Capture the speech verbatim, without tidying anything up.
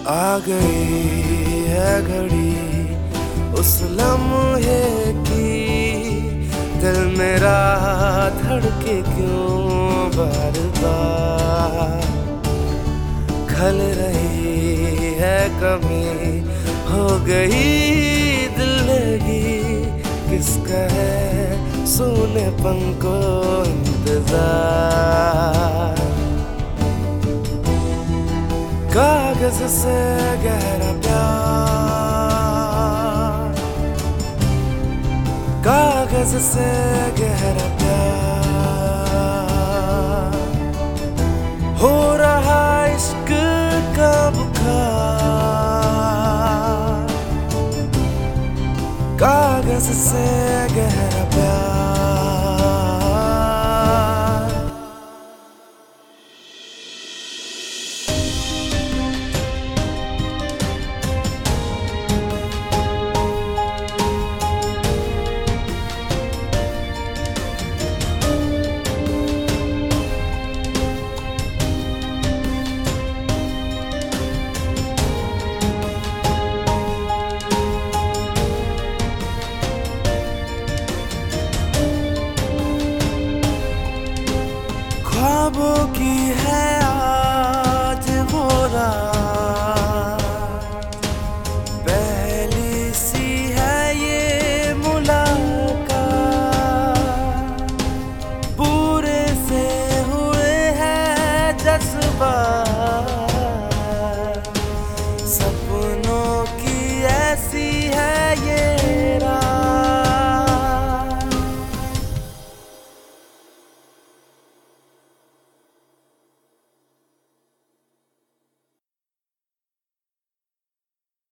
आ गई है घड़ी उस लम्हे की, दिल मेरा धड़के क्यों बार बार। खल रही है कमी, हो गई दिल लगी, किसका है सोनेपन को इंतजार। कागज से गहरा प्यार, कागज से गहरा प्यार, हो रहा इश्क का बुखार। कागज से गहरा प्यार। ख्वाबों की है आज वो रात, पहली सी है ये मुलाकात। पूरे से हुए हैं जज्बात, सब